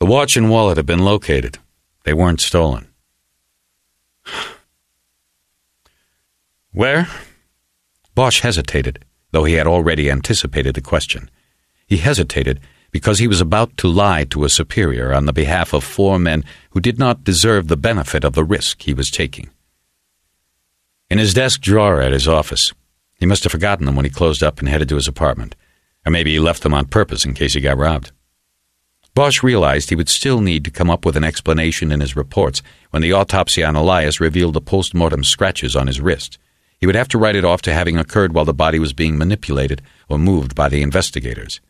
watch and wallet had been located. They weren't stolen. Where? Bosch hesitated, though he had already anticipated the question. He hesitated because he was about to lie to a superior on the behalf of 4 men who did not deserve the benefit of the risk he was taking. In his desk drawer at his office. He must have forgotten them when he closed up and headed to his apartment. Or maybe he left them on purpose in case he got robbed. Bosch realized he would still need to come up with an explanation in his reports when the autopsy on Elias revealed the post-mortem scratches on his wrist. He would have to write it off to having occurred while the body was being manipulated or moved by the investigators.